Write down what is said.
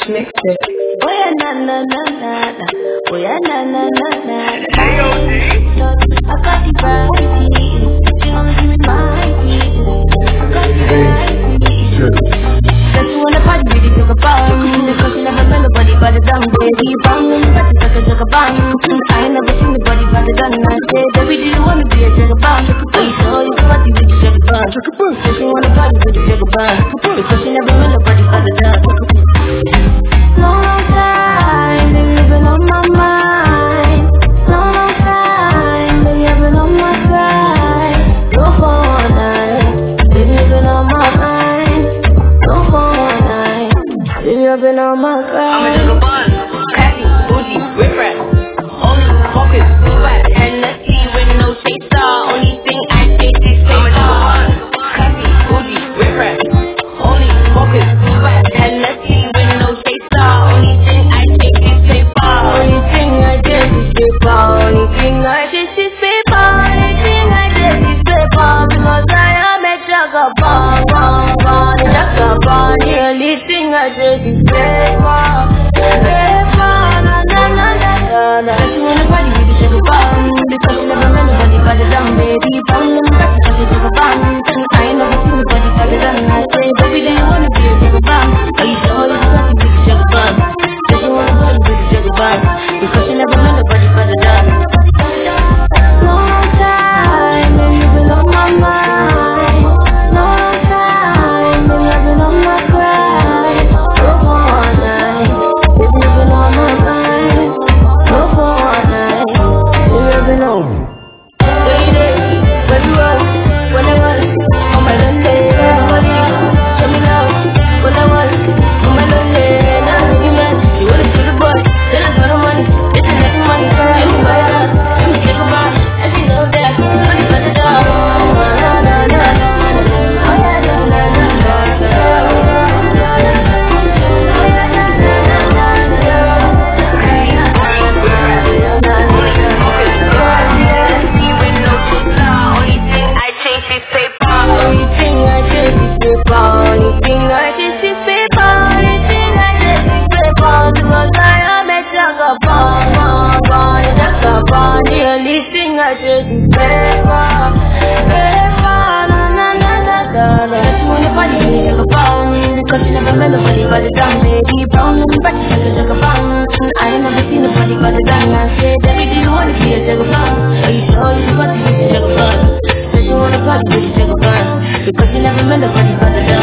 Mix it. Oh yeah, na na na na na. Oh yeah, na na na na na. I got the variety. She gon' give me my keys. I got the variety. Said you wanna party with the sugar bomb. Because she never met nobody but the dumb baby bomb. Got the sugar bomb. I ain't never seen nobody but the gun. I said, baby, do you wanna be a sugar bomb? Are you sure you can party with the sugar bomb? Said you wanna party with the sugar bomb. Because she never met nobody but the dumb. Long time, been living on my mind. Long time, been living on my side. No for night, been living on my mind. No for night, been living on my side. I'm a sugar bun, classy, bougie, rip rap. Only focus, flat, Hennessy with no chaser. Only thing I take is fake. I'm a sugar bun, classy, bougie, rip rap. Only focus, flat, Hennessy with no chaser. Only thing I take is paper. Only thing I take is paper. Only thing I take is paper. Only thing I take is paper. Because I am a sugar bun, sugar bun. The only thing I take is paper. Paper, na na na na na. She wanna party with the sugar bun. Because she never met nobody but the dumb baby bun. That's because the sugar bun. I ain't never seen nobody but the dumb. I say, baby, do you wanna be a sugar bun? Are you sure you can party with the sugar bun? Said you wanna party with the sugar bun. Because she never met nobody but the dumb. Long time, been living on my mind. Long time, been living on my grind. No for night, been living on my mind. No for night, been living on. Lady, when you are, when I was, on my lonely, show me love, when I was, on my lonely, now you man, you wanna see the boy, tell us for the money, it's a little money, let me buy it, let me take a bath, and she knows that, money for the dog, na na na na, oh yeah, na na na na, oh yeah, na na na na. Only thing I take is paper. Only thing I take is paper. Only thing I take is paper. Only thing I take is paper. Because I am a sugar bun, sugar bun. The only thing I take is paper. Paper, na na na na na. She wanna party with the sugar bun. Because she never met nobody but the dumb baby brown. But she's a sugar bun. I ain't never seen nobody but the dumb. I said, baby, do you wanna be a sugar bun? Are you sure you can party with the sugar bun? Said you wanna party with the sugar bun. Because you never met nobody but the dumb.